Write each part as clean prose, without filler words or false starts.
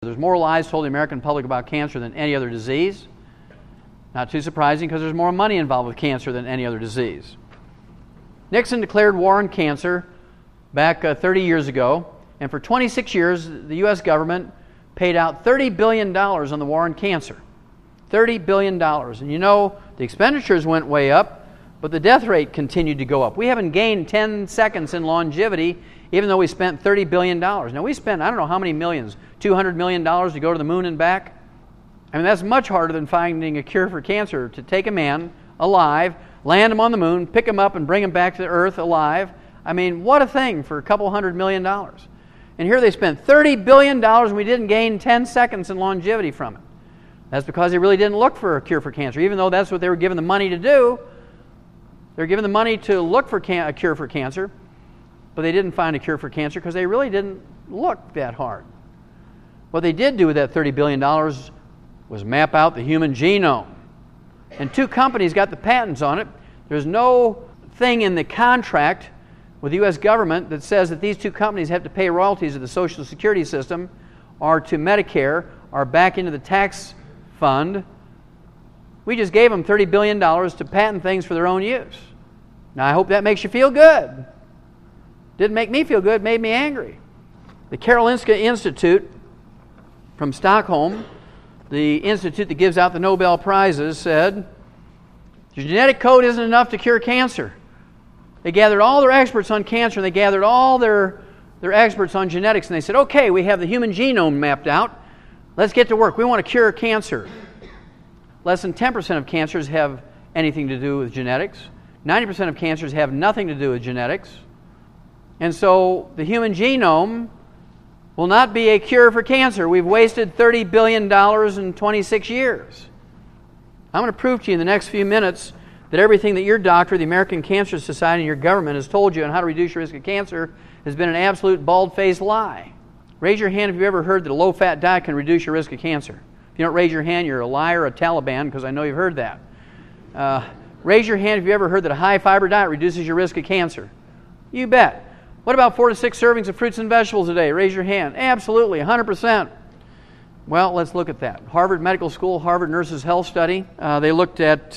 There's more lies told the American public about cancer than any other disease. Not too surprising because there's more money involved with cancer than any other disease. Nixon declared war on cancer back 30 years ago, and for 26 years the U.S. government paid out $30 billion on the war on cancer. $30 billion. And you know, the expenditures went way up, but the death rate continued to go up. We haven't gained 10 seconds in longevity, even though we spent $30 billion. Now, we spent, I don't know how many millions, $200 million to go to the moon and back. I mean, that's much harder than finding a cure for cancer, to take a man alive, land him on the moon, pick him up, and bring him back to the earth alive. I mean, what a thing for a couple $100 million. And here they spent $30 billion and we didn't gain 10 seconds in longevity from it. That's because they really didn't look for a cure for cancer, even though that's what they were given the money to do. They were given the money to look for a cure for cancer, but they didn't find a cure for cancer because they really didn't look that hard. What they did do with that $30 billion was map out the human genome. And 2 companies got the patents on it. There's no thing in the contract with the U.S. government that says that these 2 companies have to pay royalties to the Social Security system or to Medicare or back into the tax fund. We just gave them $30 billion to patent things for their own use. Now, I hope that makes you feel good. Didn't make me feel good, it made me angry. The Karolinska Institute from Stockholm, the institute that gives out the Nobel Prizes, said, the genetic code isn't enough to cure cancer. They gathered all their experts on cancer, and they gathered all their experts on genetics, and they said, okay, we have the human genome mapped out. Let's get to work. We want to cure cancer. Less than 10% of cancers have anything to do with genetics. 90% of cancers have nothing to do with genetics. And so the human genome will not be a cure for cancer. We've wasted $30 billion in 26 years. I'm going to prove to you in the next few minutes that everything that your doctor, the American Cancer Society, and your government has told you on how to reduce your risk of cancer has been an absolute bald-faced lie. Raise your hand if you've ever heard that a low-fat diet can reduce your risk of cancer. If you don't raise your hand, you're a liar, a Taliban, because I know you've heard that. Raise your hand if you've ever heard that a high-fiber diet reduces your risk of cancer. You bet. What about 4 to 6 servings of fruits and vegetables a day? Raise your hand. Absolutely, 100%. Well, let's look at that. Harvard Medical School, Harvard Nurses Health Study. They looked at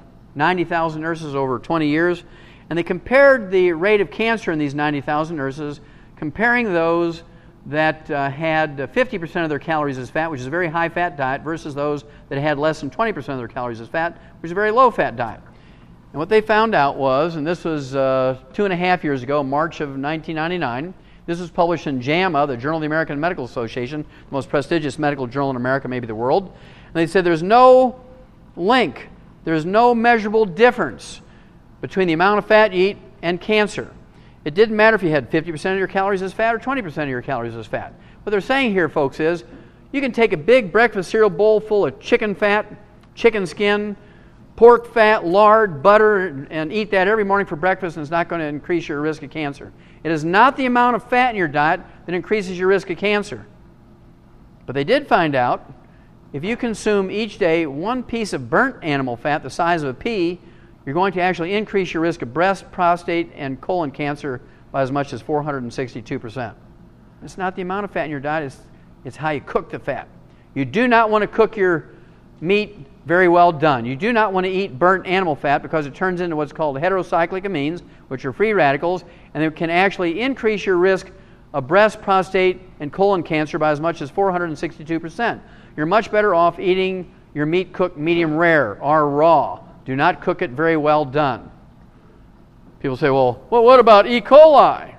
90,000 nurses over 20 years, and they compared the rate of cancer in these 90,000 nurses, comparing those that had 50% of their calories as fat, which is a very high-fat diet, versus those that had less than 20% of their calories as fat, which is a very low-fat diet. And what they found out was, and this was 2.5 years ago, March of 1999, this was published in JAMA, the Journal of the American Medical Association, the most prestigious medical journal in America, maybe the world. And they said there's no link, there's no measurable difference between the amount of fat you eat and cancer. It didn't matter if you had 50% of your calories as fat or 20% of your calories as fat. What they're saying here, folks, is you can take a big breakfast cereal bowl full of chicken fat, chicken skin, pork fat, lard, butter, and eat that every morning for breakfast, and it's not going to increase your risk of cancer. It is not the amount of fat in your diet that increases your risk of cancer. But they did find out if you consume each day 1 piece of burnt animal fat the size of a pea, you're going to actually increase your risk of breast, prostate, and colon cancer by as much as 462%. It's not the amount of fat in your diet, it's how you cook the fat. You do not want to cook your meat very well done. You do not want to eat burnt animal fat because it turns into what's called heterocyclic amines, which are free radicals, and it can actually increase your risk of breast, prostate, and colon cancer by as much as 462%. You're much better off eating your meat cooked medium rare or raw. Do not cook it very well done. People say, well, what about E. coli?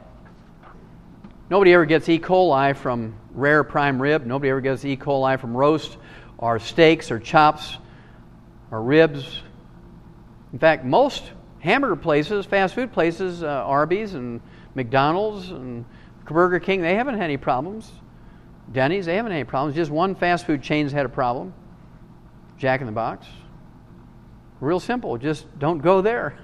Nobody ever gets E. coli from rare prime rib. Nobody ever gets E. coli from roast or steaks or chops or ribs. In fact, most hamburger places, fast food places, Arby's and McDonald's and Burger King, they haven't had any problems. Denny's, they haven't had any problems. Just one fast food chain's had a problem. Jack in the Box. Real simple, just don't go there.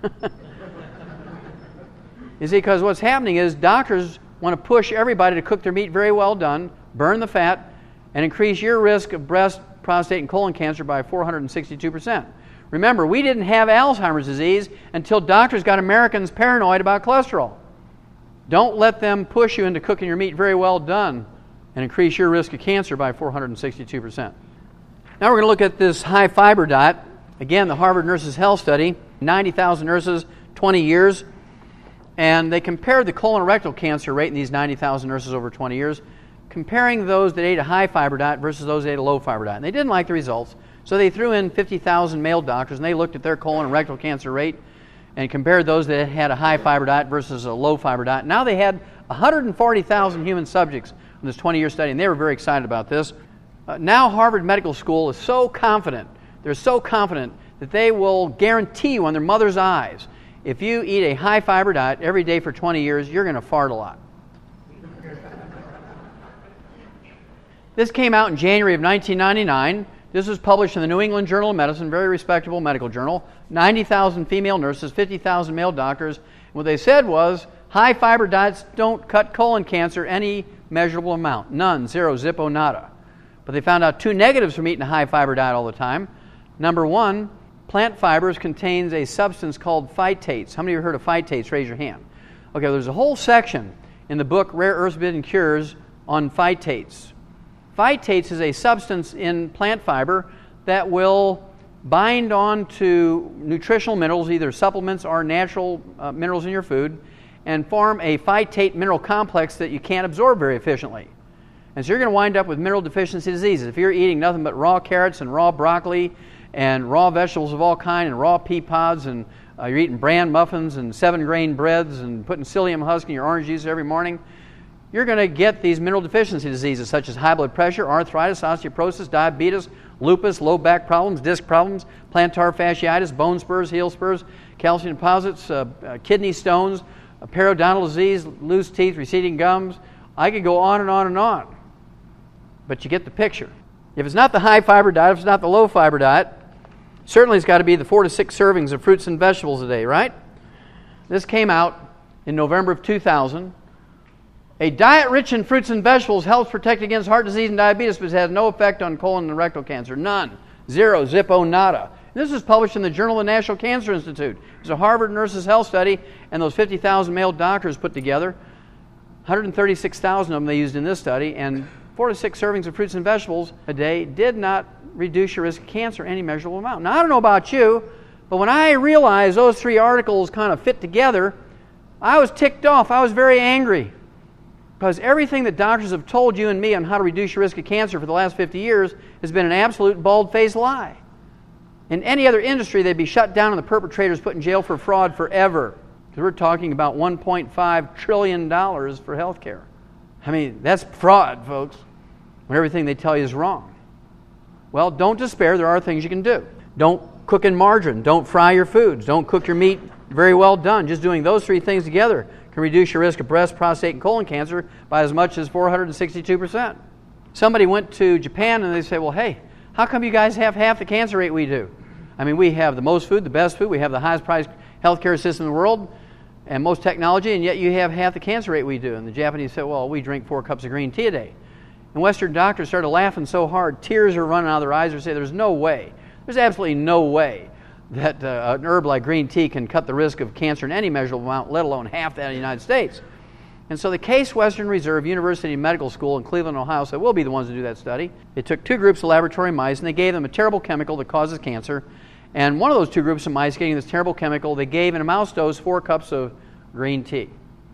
You see, because what's happening is doctors want to push everybody to cook their meat very well done, burn the fat, and increase your risk of breast, prostate, and colon cancer by 462%. Remember, we didn't have Alzheimer's disease until doctors got Americans paranoid about cholesterol. Don't let them push you into cooking your meat very well done and increase your risk of cancer by 462%. Now we're going to look at this high fiber diet. Again, the Harvard Nurses Health Study, 90,000 nurses, 20 years, and they compared the colon and rectal cancer rate in these 90,000 nurses over 20 years, comparing those that ate a high fiber diet versus those that ate a low fiber diet. And they didn't like the results, so they threw in 50,000 male doctors, and they looked at their colon and rectal cancer rate and compared those that had a high fiber diet versus a low fiber diet. Now they had 140,000 human subjects in this 20-year study, and they were very excited about this. Now Harvard Medical School is so confident, they're so confident that they will guarantee you on their mother's eyes, if you eat a high fiber diet every day for 20 years, you're going to fart a lot. This came out in January of 1999. This was published in the New England Journal of Medicine, very respectable medical journal. 90,000 female nurses, 50,000 male doctors. And what they said was, high fiber diets don't cut colon cancer any measurable amount. None, zero, zippo, nada. But they found out two negatives from eating a high fiber diet all the time. Number one, plant fibers contains a substance called phytates. How many of you have heard of phytates? Raise your hand. Okay, there's a whole section in the book Rare Earths, Forbidden Cures on phytates. Phytates is a substance in plant fiber that will bind on to nutritional minerals, either supplements or natural minerals in your food, and form a phytate mineral complex that you can't absorb very efficiently. And so you're going to wind up with mineral deficiency diseases. If you're eating nothing but raw carrots and raw broccoli and raw vegetables of all kinds and raw pea pods and you're eating bran muffins and 7-grain breads and putting psyllium husk in your orange juice every morning, you're going to get these mineral deficiency diseases such as high blood pressure, arthritis, osteoporosis, diabetes, lupus, low back problems, disc problems, plantar fasciitis, bone spurs, heel spurs, calcium deposits, kidney stones, periodontal disease, loose teeth, receding gums. I could go on and on and on. But you get the picture. If it's not the high fiber diet, if it's not the low fiber diet, certainly it's got to be the 4 to 6 servings of fruits and vegetables a day, right? This came out in November of 2000. A diet rich in fruits and vegetables helps protect against heart disease and diabetes, but has no effect on colon and rectal cancer. None. Zero. Zippo. Nada. And this was published in the Journal of the National Cancer Institute. It's a Harvard Nurses Health Study, and those 50,000 male doctors put together, 136,000 of them they used in this study, and 4 to 6 servings of fruits and vegetables a day did not reduce your risk of cancer any measurable amount. Now, I don't know about you, but when I realized those 3 articles kind of fit together, I was ticked off. I was very angry. Because everything that doctors have told you and me on how to reduce your risk of cancer for the last 50 years has been an absolute bald-faced lie. In any other industry, they'd be shut down and the perpetrators put in jail for fraud forever. Because we're talking about $1.5 trillion for health care. I mean, that's fraud, folks, when everything they tell you is wrong. Well, don't despair. There are things you can do. Don't cook in margarine. Don't fry your foods. Don't cook your meat very well done. Just doing those 3 things together can reduce your risk of breast, prostate, and colon cancer by as much as 462%. Somebody went to Japan and they said, well, hey, how come you guys have half the cancer rate we do? I mean, we have the most food, the best food, we have the highest priced healthcare system in the world, and most technology, and yet you have half the cancer rate we do. And the Japanese said, well, we drink 4 cups of green tea a day. And Western doctors started laughing so hard, tears are running out of their eyes. They say, there's no way, there's absolutely no way that an herb like green tea can cut the risk of cancer in any measurable amount, let alone half that in the United States. And so the Case Western Reserve University Medical School in Cleveland, Ohio said, we'll be the ones to do that study. They took 2 groups of laboratory mice and they gave them a terrible chemical that causes cancer. And one of those 2 groups of mice getting this terrible chemical, they gave in a mouse dose 4 cups of green tea.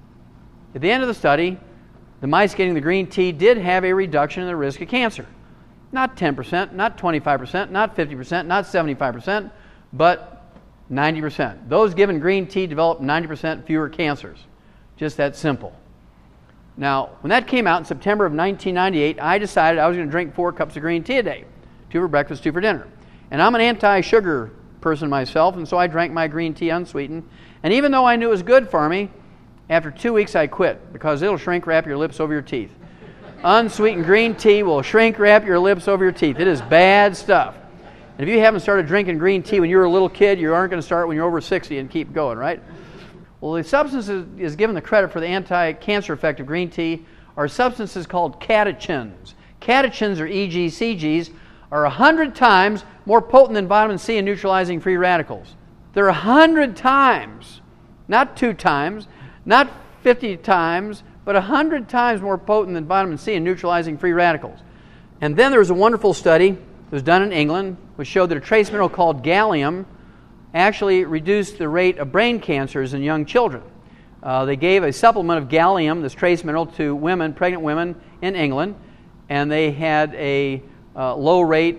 At the end of the study, the mice getting the green tea did have a reduction in the risk of cancer. Not 10%, not 25%, not 50%, not 75%, but 90%. Those given green tea developed 90% fewer cancers. Just that simple. Now, when that came out in September of 1998, I decided I was going to drink 4 cups of green tea a day. 2 for breakfast, 2 for dinner. And I'm an anti-sugar person myself, and so I drank my green tea unsweetened. And even though I knew it was good for me, after 2 weeks I quit because it'll shrink wrap your lips over your teeth. Unsweetened green tea will shrink wrap your lips over your teeth. It is bad stuff. And if you haven't started drinking green tea when you were a little kid, you aren't going to start when you're over 60 and keep going, right? Well, the substance is given the credit for the anti-cancer effect of green tea are substances called catechins. Catechins, or EGCGs, are 100 times more potent than vitamin C in neutralizing free radicals. They're 100 times, not 2 times, not 50 times, but 100 times more potent than vitamin C in neutralizing free radicals. And then there was a wonderful study that was done in England which showed that a trace mineral called gallium actually reduced the rate of brain cancers in young children. They gave a supplement of gallium, this trace mineral, to women, pregnant women in England, and they had a low rate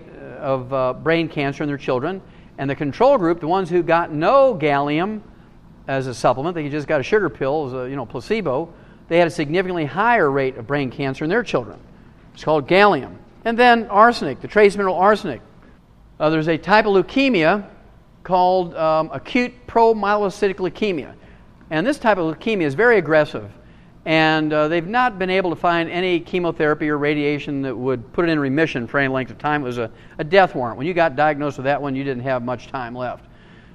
of brain cancer in their children. And the control group, the ones who got no gallium as a supplement, they just got a sugar pill as a placebo, they had a significantly higher rate of brain cancer in their children. It's called gallium. And then arsenic, the trace mineral arsenic. There's a type of leukemia called acute promyelocytic leukemia. And this type of leukemia is very aggressive. And they've not been able to find any chemotherapy or radiation that would put it in remission for any length of time. It was a death warrant. When you got diagnosed with that one, you didn't have much time left.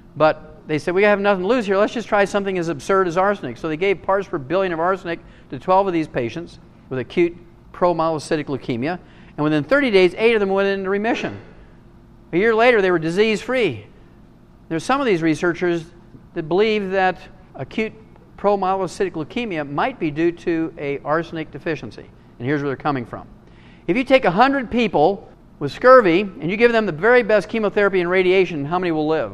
But they said, we have nothing to lose here. Let's just try something as absurd as arsenic. So they gave parts per billion of arsenic to 12 of these patients with acute promyelocytic leukemia. And within 30 days, 8 of them went into remission. A year later, they were disease-free. There's some of these researchers that believe that acute promyelocytic leukemia might be due to a arsenic deficiency. And here's where they're coming from. If you take 100 people with scurvy and you give them the very best chemotherapy and radiation, how many will live?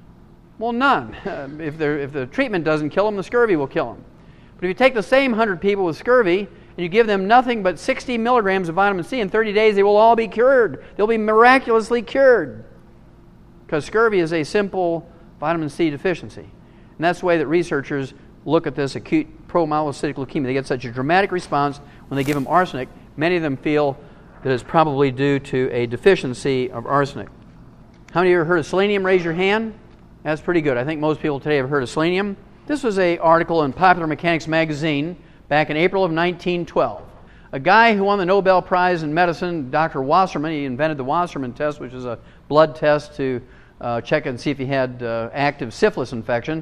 Well, none. If the treatment doesn't kill them, the scurvy will kill them. But if you take the same 100 people with scurvy and you give them nothing but 60 milligrams of vitamin C, in 30 days they will all be cured. They'll be miraculously cured. Because scurvy is a simple vitamin C deficiency. And that's the way that researchers look at this acute promyelocytic leukemia. They get such a dramatic response when they give them arsenic. Many of them feel that it's probably due to a deficiency of arsenic. How many of you have heard of selenium? Raise your hand. That's pretty good. I think most people today have heard of selenium. This was an article in Popular Mechanics magazine back in April of 1912. A guy who won the Nobel Prize in Medicine, Dr. Wasserman, he invented the Wasserman test, which is a blood test to check and see if he had active syphilis infection.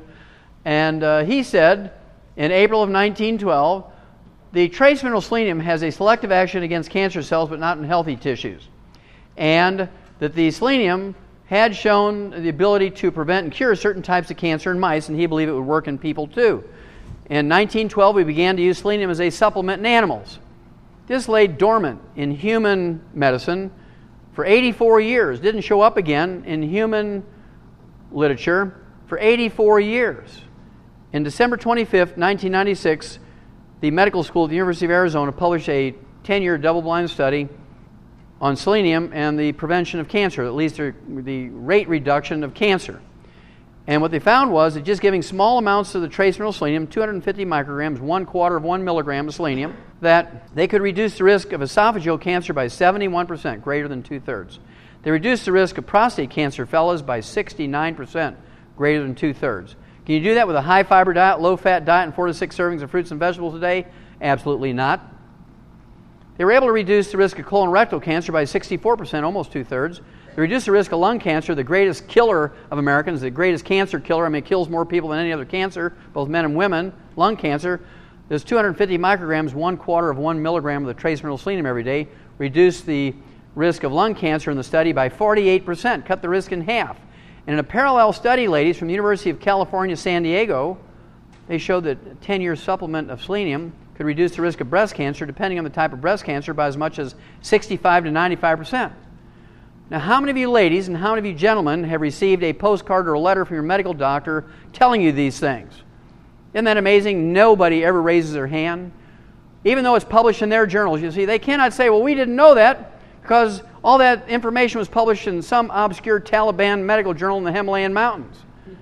And he said in April of 1912, the trace mineral selenium has a selective action against cancer cells but not in healthy tissues. And that the selenium had shown the ability to prevent and cure certain types of cancer in mice, and he believed it would work in people too. In 1912, we began to use selenium as a supplement in animals. This lay dormant in human medicine for 84 years. Didn't show up again in human literature for 84 years. In December 25th, 1996, the medical school at the University of Arizona published a 10-year double-blind study on selenium and the prevention of cancer, at least the rate reduction of cancer. And what they found was that just giving small amounts of the trace mineral selenium, 250 micrograms, 1/4 of 1 milligram of selenium, that they could reduce the risk of esophageal cancer by 71%, greater than 2/3. They reduced the risk of prostate cancer, fellas, by 69%, greater than 2/3. Can you do that with a high-fiber diet, low-fat diet, and 4 to 6 servings of fruits and vegetables a day? Absolutely not. They were able to reduce the risk of colorectal cancer by 64%, almost 2/3. They reduced the risk of lung cancer, the greatest killer of Americans, the greatest cancer killer. I mean, it kills more people than any other cancer, both men and women. Lung cancer, there's 250 micrograms, 1/4 of 1 milligram of the trace mineral selenium every day, reduced the risk of lung cancer in the study by 48%, cut the risk in half. And in a parallel study, ladies, from the University of California, San Diego, they showed that a 10-year supplement of selenium could reduce the risk of breast cancer, depending on the type of breast cancer, by as much as 65 to 95%. Now, how many of you ladies and how many of you gentlemen have received a postcard or a letter from your medical doctor telling you these things? Isn't that amazing? Nobody ever raises their hand. Even though it's published in their journals, you see, they cannot say, well, we didn't know that because all that information was published in some obscure Taliban medical journal in the Himalayan mountains.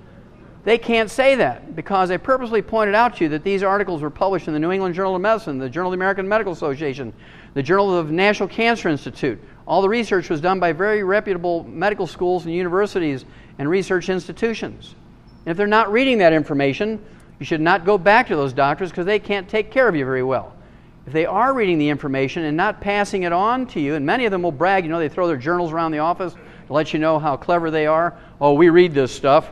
They can't say that because I purposely pointed out to you that these articles were published in the New England Journal of Medicine, the Journal of the American Medical Association, the Journal of the National Cancer Institute. All the research was done by very reputable medical schools and universities and research institutions. And if they're not reading that information, you should not go back to those doctors because they can't take care of you very well. If they are reading the information and not passing it on to you, and many of them will brag, they throw their journals around the office to let you know how clever they are. Oh, we read this stuff.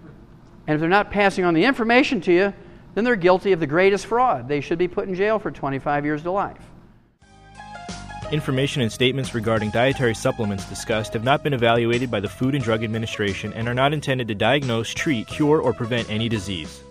And if they're not passing on the information to you, then they're guilty of the greatest fraud. They should be put in jail for 25 years to life. Information and statements regarding dietary supplements discussed have not been evaluated by the Food and Drug Administration and are not intended to diagnose, treat, cure, or prevent any disease.